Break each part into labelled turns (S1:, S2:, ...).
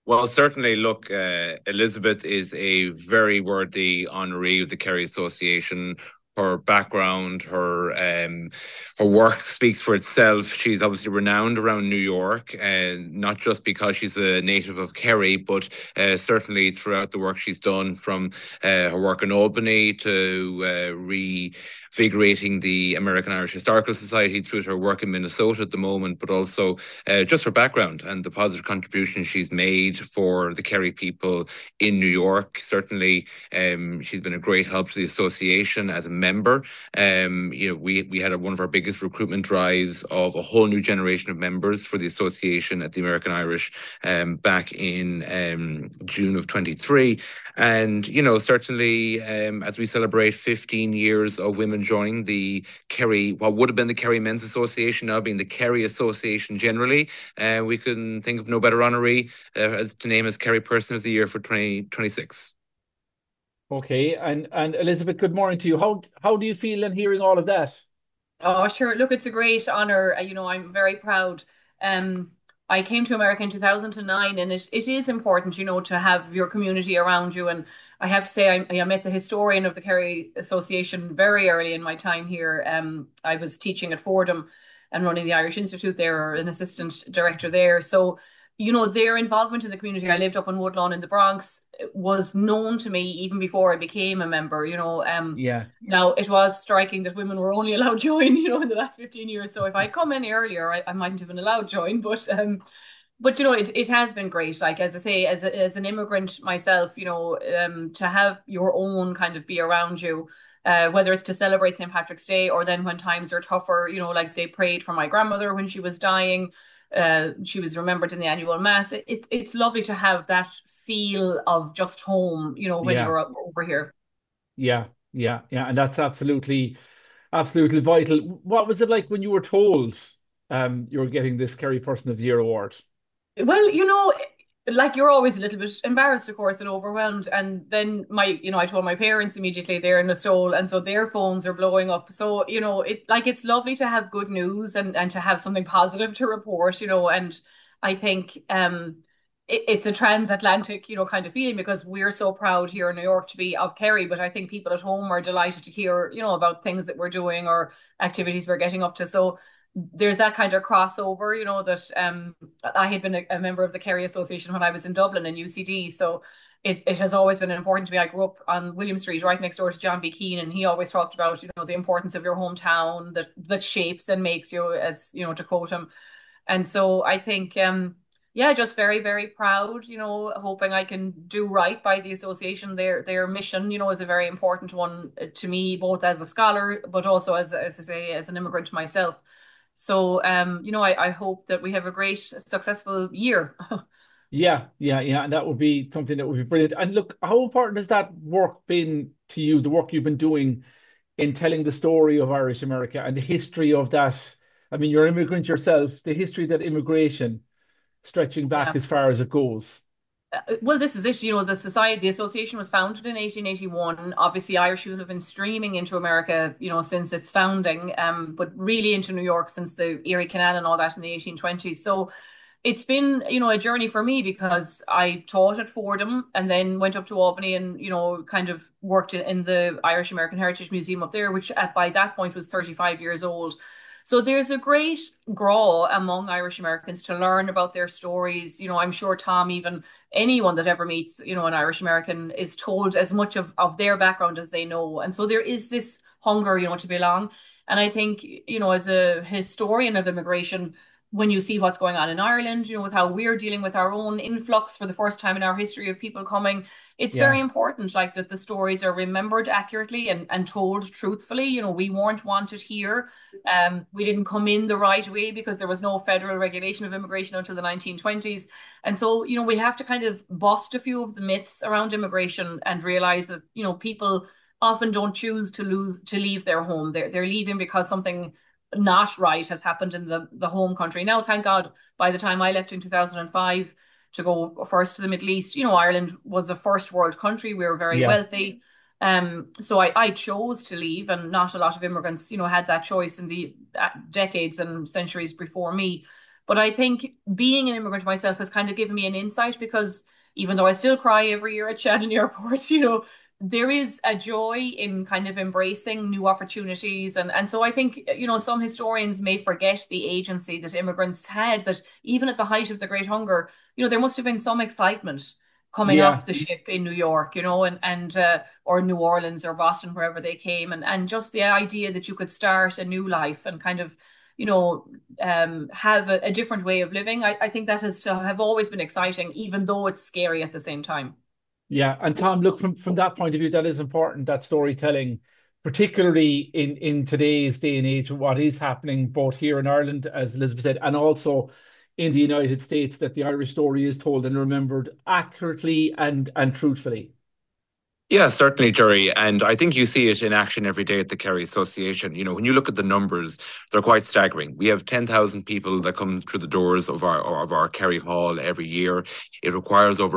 S1: Well, certainly, look, Elizabeth is a very worthy honoree of the Kerry Association. Her background, her work speaks for itself. She's obviously renowned around New York, and not just because she's a native of Kerry, but certainly throughout the work she's done, from her work in Albany to reinvigorating the American Irish Historical Society, through to her work in Minnesota at the moment, but also just her background and the positive contribution she's made for the Kerry people in New York. Certainly, she's been a great help to the association as a member. We had one of our biggest recruitment drives of a whole new generation of members for the association at the American Irish back in June of 23. And, certainly as we celebrate 15 years of women joining the Kerry, what would have been the Kerry Men's Association, now being the Kerry Association generally, we can think of no better honoree to name as Kerry Person of the Year for 2026.
S2: Okay, and Elizabeth, good morning to you. How do you feel in hearing all of that?
S3: Oh, sure. Look, it's a great honor. I'm very proud. Um, I came to America in 2009, and it is important, to have your community around you. And I have to say, I met the historian of the Kerry Association very early in my time here. I was teaching at Fordham and running the Irish Institute there, or an assistant director there. So, their involvement in the community. I lived up in Woodlawn in the Bronx, was known to me even before I became a member.
S2: Yeah,
S3: Now, it was striking that women were only allowed join, in the last 15 years. So if I'd come in earlier, I mightn't have been allowed join. But it has been great. Like, as I say, as an immigrant myself, to have your own kind of be around you, whether it's to celebrate St. Patrick's Day, or then when times are tougher, like they prayed for my grandmother when she was dying. She was remembered in the annual mass. It's lovely to have that feel of just home, when
S2: yeah,
S3: you're over here.
S2: yeah, and that's absolutely vital. What was it like when you were told you were getting this Kerry Person of the Year award?
S3: Well, like you're always a little bit embarrassed, of course, and overwhelmed. And then I told my parents immediately they're in the stall, and so their phones are blowing up. So, it's lovely to have good news and to have something positive to report, and I think it's a transatlantic, kind of feeling, because we're so proud here in New York to be of Kerry, but I think people at home are delighted to hear, about things that we're doing or activities we're getting up to. So there's that kind of crossover, that I had been a member of the Kerry Association when I was in Dublin in UCD. So it has always been important to me. I grew up on William Street, right next door to John B. Keane, and he always talked about, the importance of your hometown that shapes and makes you, as to quote him. And so I think yeah, just very, very proud, hoping I can do right by the association. Their mission, is a very important one to me, both as a scholar, but also as I say, as an immigrant myself. So, I hope that we have a great, successful year.
S2: Yeah, and that would be something that would be brilliant. And look, how important has that work been to you, the work you've been doing in telling the story of Irish America and the history of that? I mean, you're an immigrant yourself, the history of that immigration stretching back
S3: Yeah.
S2: as far as it goes.
S3: Well, this is it. The association was founded in 1881. Obviously, Irish people have been streaming into America, since its founding, but really into New York since the Erie Canal and all that in the 1820s. So it's been, a journey for me, because I taught at Fordham and then went up to Albany and, kind of worked in the Irish American Heritage Museum up there, which by that point was 35 years old. So there's a great draw among Irish Americans to learn about their stories. I'm sure Tom, even anyone that ever meets, an Irish American, is told as much of their background as they know. And so there is this hunger, to belong. And I think, as a historian of immigration, when you see what's going on in Ireland, with how we're dealing with our own influx for the first time in our history of people coming, it's very
S2: Yeah,
S3: important, like, that the stories are remembered accurately and told truthfully. We weren't wanted here. We didn't come in the right way because there was no federal regulation of immigration until the 1920s. And so, we have to kind of bust a few of the myths around immigration and realize that, people often don't choose to leave their home. They're leaving because something not right has happened in the home country. Now, thank God, by the time I left in 2005 to go first to the Middle East, Ireland was a first world country. We were very
S2: yeah,
S3: wealthy. So I chose to leave, and not a lot of immigrants, had that choice in the decades and centuries before me. But I think being an immigrant myself has kind of given me an insight because even though I still cry every year at Shannon Airport, there is a joy in kind of embracing new opportunities. And so I think, some historians may forget the agency that immigrants had, that even at the height of the Great Hunger, there must have been some excitement coming
S2: Yeah,
S3: off the ship in New York, and or New Orleans or Boston, wherever they came, and just the idea that you could start a new life and kind of, have a different way of living. I think that has to have always been exciting, even though it's scary at the same time.
S2: yeah. And Tom, look, from that point of view, that is important, that storytelling, particularly in today's day and age, what is happening both here in Ireland, as Elizabeth said, and also in the United States, that the Irish story is told and remembered accurately and truthfully.
S1: Yeah, certainly, Jerry. And I think you see it in action every day at the Kerry Association. When you look at the numbers, they're quite staggering. We have 10,000 people that come through the doors of our Kerry Hall every year. It requires over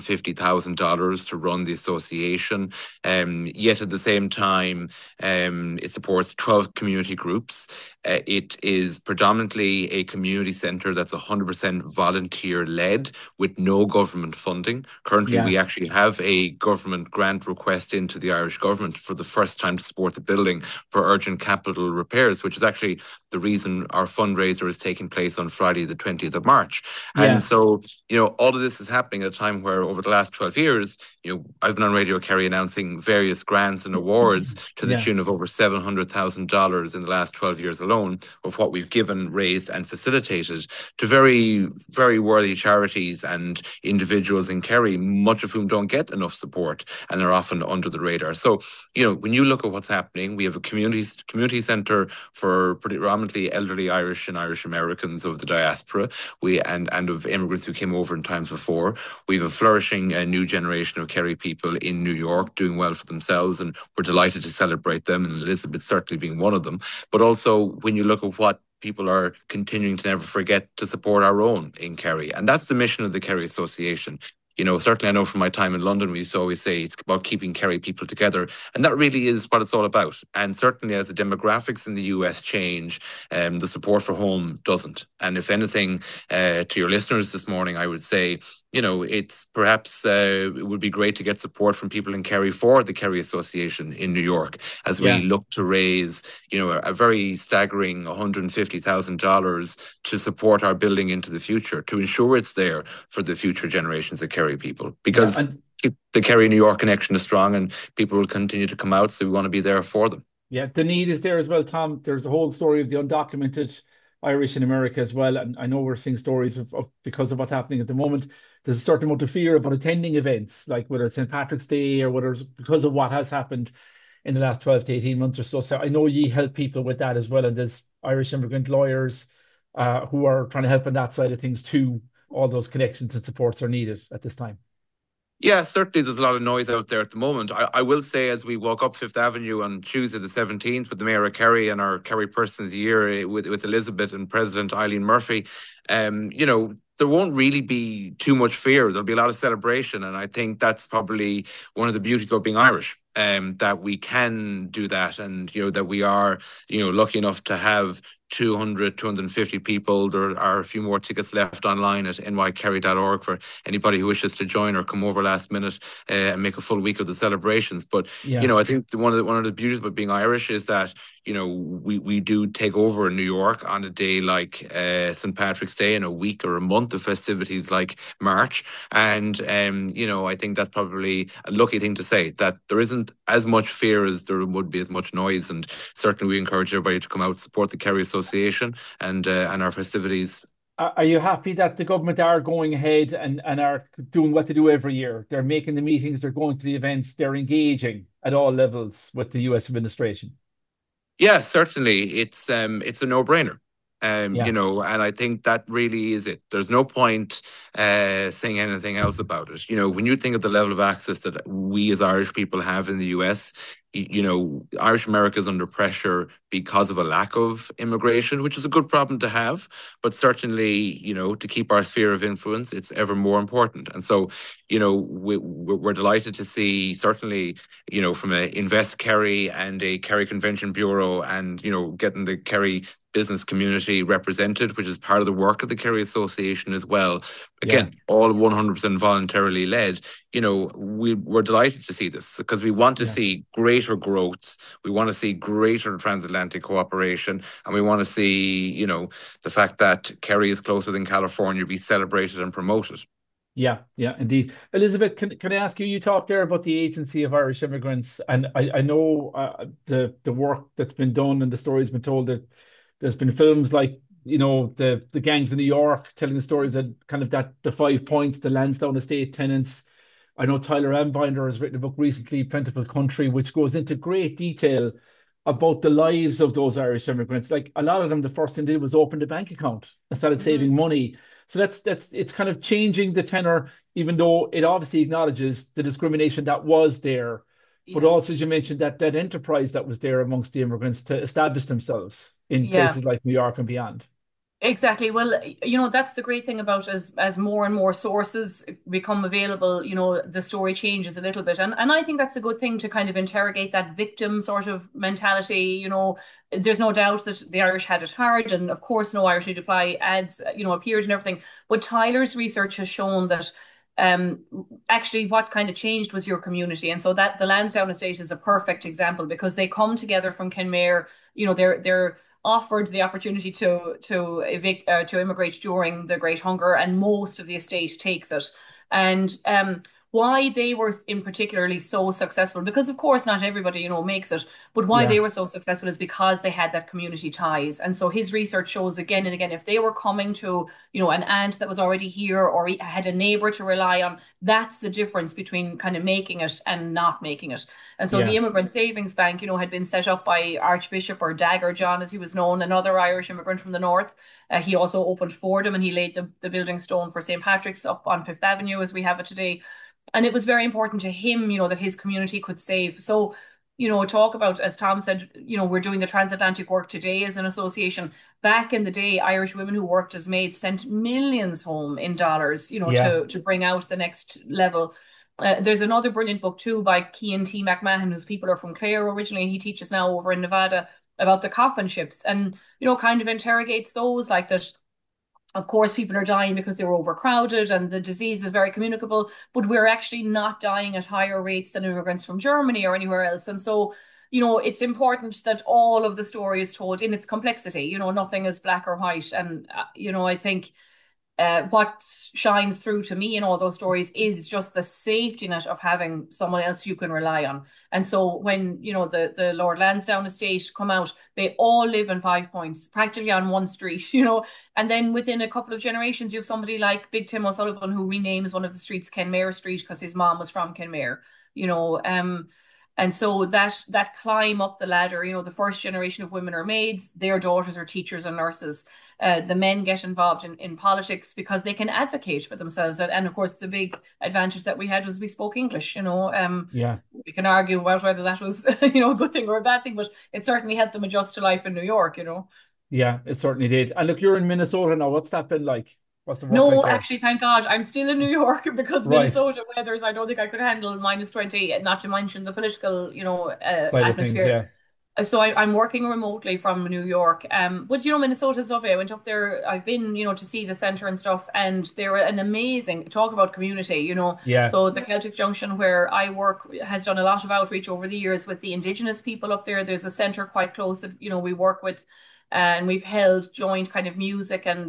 S1: $150,000 to run the association. Yet at the same time, it supports 12 community groups. It is predominantly a community centre that's 100% volunteer led with no government funding. Currently,
S2: Yeah,
S1: we actually have a government grant request into the Irish government for the first time to support the building for urgent capital repairs, which is actually the reason our fundraiser is taking place on Friday, the 20th of March. And
S2: yeah,
S1: so, all of this is happening at a time where over the last 12 years, I've been on Radio Kerry announcing various grants and awards to the
S2: yeah,
S1: tune of over $700,000 in the last 12 years alone of what we've given, raised and facilitated to very, very worthy charities and individuals in Kerry, much of whom don't get enough support and are often under the radar. So, when you look at what's happening, we have a community centre for predominantly elderly Irish and Irish Americans of the diaspora, and of immigrants who came over in times before. We have a flourishing new generation of Kerry people in New York doing well for themselves, and we're delighted to celebrate them, and Elizabeth certainly being one of them. But also, when you look at what people are continuing to never forget to support our own in Kerry. And that's the mission of the Kerry Association. Certainly I know from my time in London, we used to always say it's about keeping Kerry people together. And that really is what it's all about. And certainly as the demographics in the US change, the support for home doesn't. And if anything, to your listeners this morning, I would say, it's perhaps it would be great to get support from people in Kerry for the Kerry Association in New York as we
S2: yeah.
S1: look to raise, a very staggering $150,000 to support our building into the future, to ensure it's there for the future generations of Kerry people.
S2: Yeah,
S1: Because
S2: and
S1: the Kerry-New York connection is strong and people will continue to come out, so we want to be there for them.
S2: yeah, the need is there as well, Tom. There's a whole story of the undocumented Irish in America as well. And I know we're seeing stories of because of what's happening at the moment. There's a certain amount of fear about attending events, like whether it's St. Patrick's Day or whether it's because of what has happened in the last 12 to 18 months or so. So I know ye help people with that as well. And there's Irish immigrant lawyers who are trying to help on that side of things too. All those connections and supports are needed at this time.
S1: Yeah, certainly there's a lot of noise out there at the moment. I will say, as we walk up Fifth Avenue on Tuesday the 17th with the Mayor of Kerry and our Kerry Person of the Year with Elizabeth and President Eileen Murphy, there won't really be too much fear. There'll be a lot of celebration. And I think that's probably one of the beauties about being Irish, that we can do that. And, that we are, lucky enough to have 200, 250 people. There are a few more tickets left online at nykerry.org for anybody who wishes to join or come over last minute and make a full week of the celebrations. But,
S2: Yeah.
S1: I think one of the beauties about being Irish is that, we do take over in New York on a day like St. Patrick's Day, in a week or a month of festivities like March. And, I think that's probably a lucky thing to say, that there isn't as much fear as there would be as much noise. And certainly we encourage everybody to come out, support the Kerry Association and our festivities.
S2: Are you happy that the government are going ahead and are doing what they do every year? They're making the meetings, they're going to the events, they're engaging at all levels with the US administration.
S1: Yeah, certainly. It's a no-brainer.
S2: Yeah,
S1: And I think that really is it. There's no point saying anything else about it. When you think of the level of access that we as Irish people have in the US, Irish America is under pressure because of a lack of immigration, which is a good problem to have, but certainly, to keep our sphere of influence, it's ever more important. And so, we're delighted to see, certainly, from a Invest Kerry and a Kerry Convention Bureau, and, getting the Kerry business community represented, which is part of the work of the Kerry Association as well. Again, all 100% voluntarily led. We're delighted to see this because we want to see greater growth. We want to see greater transatlantic cooperation, and we want to see, the fact that Kerry is closer than California be celebrated and promoted.
S2: Yeah, indeed. Elizabeth, can I ask you? You talked there about the Agency of Irish Immigrants, and I know the work that's been done and the stories been told that there's been films like the gangs in New York telling the stories that kind of that the 5 points, the Lansdowne estate tenants. I know Tyler Ambinder has written a book recently, Plentiful Country, which goes into great detail about the lives of those Irish immigrants. Like a lot of them, the first thing they did was open a bank account and started saving money. So that's it's kind of changing the tenor, even though it obviously acknowledges the discrimination that was there. But also, as you mentioned, that enterprise that was there amongst the immigrants to establish themselves in places like New York and beyond.
S3: Exactly. Well, that's the great thing about as more and more sources become available, the story changes a little bit. And I think that's a good thing to kind of interrogate that victim sort of mentality. There's no doubt that the Irish had it hard. And of course, no Irish Need Apply ads, appeared and everything. But Tyler's research has shown that actually what kind of changed was your community. And so that the Lansdowne estate is a perfect example because they come together from Kenmare, they're offered the opportunity to immigrate during the Great Hunger, and most of the estate takes it. And why they were in particularly so successful, because of course not everybody makes it, but why they were so successful is because they had that community ties. And so his research shows again and again, if they were coming to an aunt that was already here or had a neighbor to rely on, that's the difference between kind of making it and not making it. And so the Immigrant Savings Bank had been set up by Archbishop, or Dagger John as he was known, another Irish immigrant from the north. He also opened Fordham, and he laid the building stone for St. Patrick's up on Fifth Avenue as we have it today. And it was very important to him, that his community could save. So, talk about, as Tom said, we're doing the transatlantic work today as an association. Back in the day, Irish women who worked as maids sent millions home in dollars, to bring out the next level. There's another brilliant book too by Cian T. McMahon, whose people are from Clare originally. He teaches now over in Nevada about the coffin ships, and, kind of interrogates those, like that. Of course, people are dying because they were overcrowded and the disease is very communicable, but we're actually not dying at higher rates than immigrants from Germany or anywhere else. And so, it's important that all of the story is told in its complexity. Nothing is black or white. And, I think what shines through to me in all those stories is just the safety net of having someone else you can rely on. And so when, the Lord Lansdowne estate come out, they all live in 5 Points, practically on one street, and then within a couple of generations, you have somebody like Big Tim O'Sullivan who renames one of the streets Kenmare Street because his mom was from Kenmare, and so that climb up the ladder, the first generation of women are maids, their daughters are teachers and nurses. The men get involved in politics because they can advocate for themselves. And of course, the big advantage that we had was we spoke English, We can argue about whether that was, a good thing or a bad thing, but it certainly helped them adjust to life in New York,
S2: Yeah, it certainly did. And look, you're in Minnesota now. What's that been like? What's the work
S3: No,
S2: like there?
S3: actually, thank God, I'm still in New York because
S2: Right.
S3: Minnesota weathers, I don't think I could handle -20, not to mention the political,
S2: Side of things,
S3: atmosphere. So I'm working remotely from New York. But Minnesota's lovely. I went up there. I've been, to see the center and stuff, and they're an amazing talk about community.
S2: Yeah.
S3: So the Celtic Junction where I work has done a lot of outreach over the years with the indigenous people up there. There's a center quite close that we work with, and we've held joint kind of music and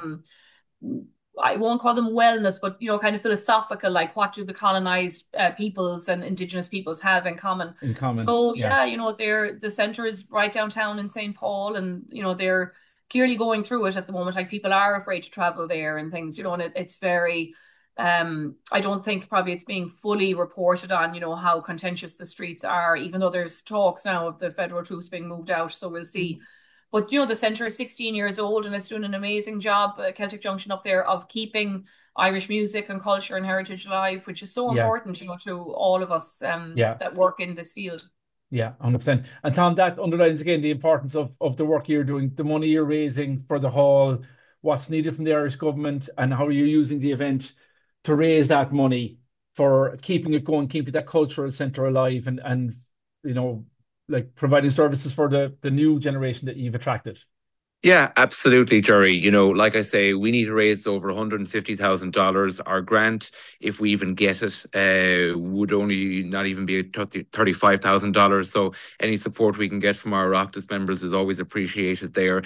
S3: I won't call them wellness, but kind of philosophical, like what do the colonized peoples and indigenous peoples have in common?
S2: In common.
S3: So the center is right downtown in St. Paul, and they're clearly going through it at the moment. Like people are afraid to travel there and things, and it's very. I don't think probably it's being fully reported on, how contentious the streets are, even though there's talks now of the federal troops being moved out. So we'll see. But the centre is 16 years old and it's doing an amazing job, Celtic Junction up there, of keeping Irish music and culture and heritage alive, which is so important, to all of us
S2: Yeah.
S3: that work in this field.
S2: Yeah, 100%. And Tom, that underlines again the importance of the work you're doing, the money you're raising for the hall, what's needed from the Irish government, and how you're using the event to raise that money for keeping it going, keeping that cultural centre alive, and you know, like providing services for the new generation that you've attracted.
S1: Yeah, absolutely, Jerry. Like I say, we need to raise over $150,000. Our grant, if we even get it, would only not even be $35,000. So any support we can get from our Oireachtas members is always appreciated there.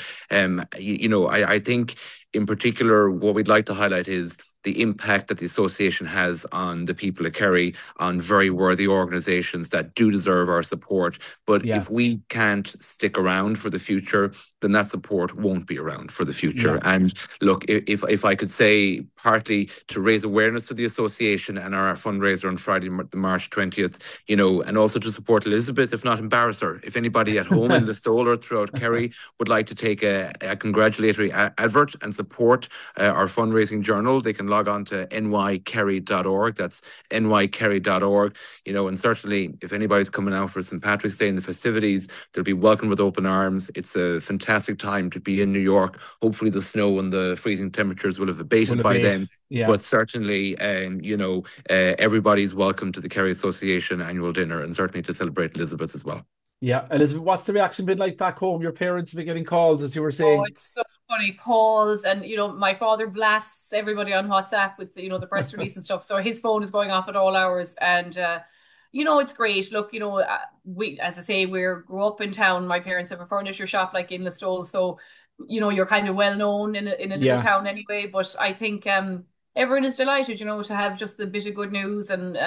S1: I think in particular, what we'd like to highlight is the impact that the association has on the people of Kerry, on very worthy organisations that do deserve our support. But
S2: Yeah,
S1: if we can't stick around for the future, then that support won't be around for the future.
S2: yeah,
S1: And look, if I could say, partly to raise awareness to the association and our fundraiser on Friday, the March 20th, and also to support Elizabeth, if not embarrass her. If anybody at home in Listowel or throughout Kerry would like to take a congratulatory advert and support our fundraising journal, they can log on to nykerry.org. That's nykerry.org. And certainly if anybody's coming out for St. Patrick's Day and the festivities, they'll be welcomed with open arms. It's a fantastic time to be in New York. Hopefully the snow and the freezing temperatures will have abated
S2: will
S1: by
S2: abate.
S1: then.
S2: Yeah,
S1: But certainly, everybody's welcome to the Kerry Association annual dinner, and certainly to celebrate Elizabeth as well.
S2: yeah. Elizabeth, what's the reaction been like back home? Your parents have been getting calls, as you were
S3: Oh,
S2: saying.
S3: it's so funny calls, and my father blasts everybody on WhatsApp with the press release and stuff. So his phone is going off at all hours, and it's great. Look, we, as I say, we grew up in town. My parents have a furniture shop like in Listowel, so you're kind of well known in a little
S2: Yeah,
S3: town anyway. But I think everyone is delighted, to have just the bit of good news, and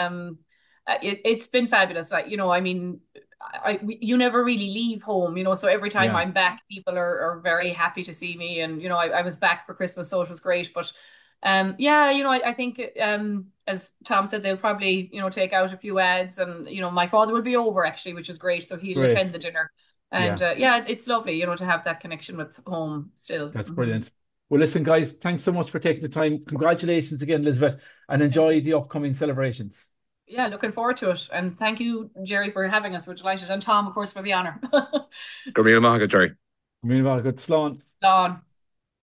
S3: it's been fabulous. Like, I mean, you never really leave home, so every time
S2: yeah,
S3: I'm back, people are very happy to see me. And, I was back for Christmas, so it was great. But yeah, I think as Tom said, they'll probably, take out a few ads, and, my father will be over actually, which is great. So he'll attend
S2: great.
S3: the dinner. And
S2: Yeah,
S3: yeah, it's lovely, to have that connection with home still.
S2: that's
S3: Mhm.
S2: brilliant. Well, listen, guys, thanks so much for taking the time. Congratulations again, Elizabeth, and
S3: Thank
S2: enjoy
S3: you.
S2: the upcoming celebrations.
S3: Yeah, looking forward to it. And thank you, Jerry, for having us. We're delighted. And Tom, of course, for the honor.
S1: Go Jerry.
S2: Good slán.
S3: Lawn.